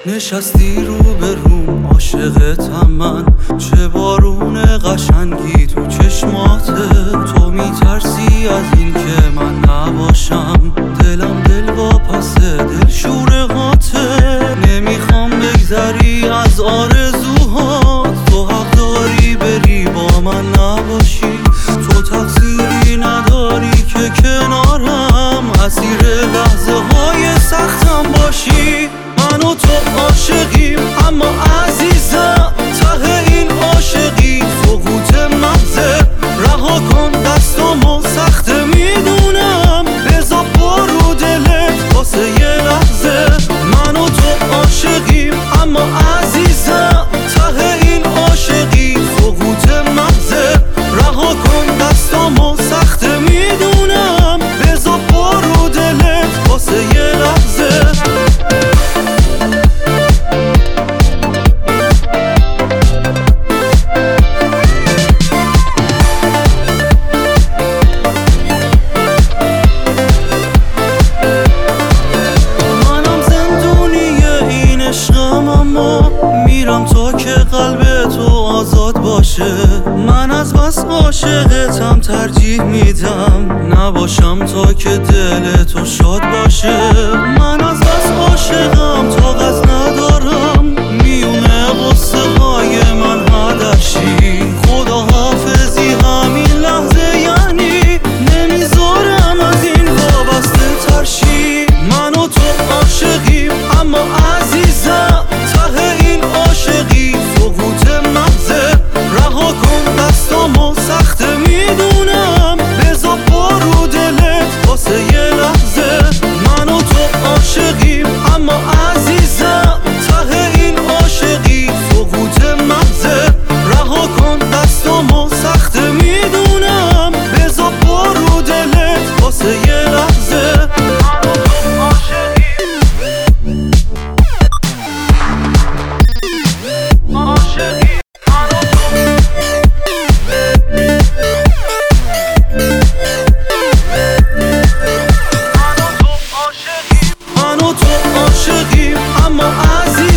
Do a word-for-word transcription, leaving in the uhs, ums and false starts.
نشستی رو به روم عاشقتم من، چه بارون قشنگی تو چشماته. تو میترسی از این که من نباشم، دلم دل واپسه دل شورهاته. نمیخوام بگذری از آرزوهات، تو حق داری بری با من نباشی. تو تقصیری نداری که کنارم اسیر لحظه های سختم باشی. من و تو عاشقیم اما عزیزم، ته این عاشقی سقوط مغزه. رها کن دستامو سخته میدونم، بذار برو دلت واسه یه لحظه. من و تو عاشقیم اما عزیزم، ته این عاشقی سقوط مغزه. رها کن دستامو سخته میدونم، بذار برو دلت واسه یه لحظه. میرم تا که قلب تو آزاد باشه. من از بس عاشقتم ترجیح میدم نباشم تا که دل تو شاد باشه. من از بس عاشقم طاقت ندارم، میونه غصه های من هدرشی. خدا حافظی همین لحظه یعنی نمیذارم از این وابسته ترشی. من و تو عاشقیم اما عزیزم، ته این عاشقی سقوط مغزه. رها کن دستامو سخته میدونم، بذار برو دلت واسه یه لحظه. من و تو عاشقیم اما عزیزم، ته این عاشقی سقوط مغزه. رها کن دستامو سخته میدونم، بذار برو دلت واسه یه لحظه. من و تو عاشقیم اما عزیز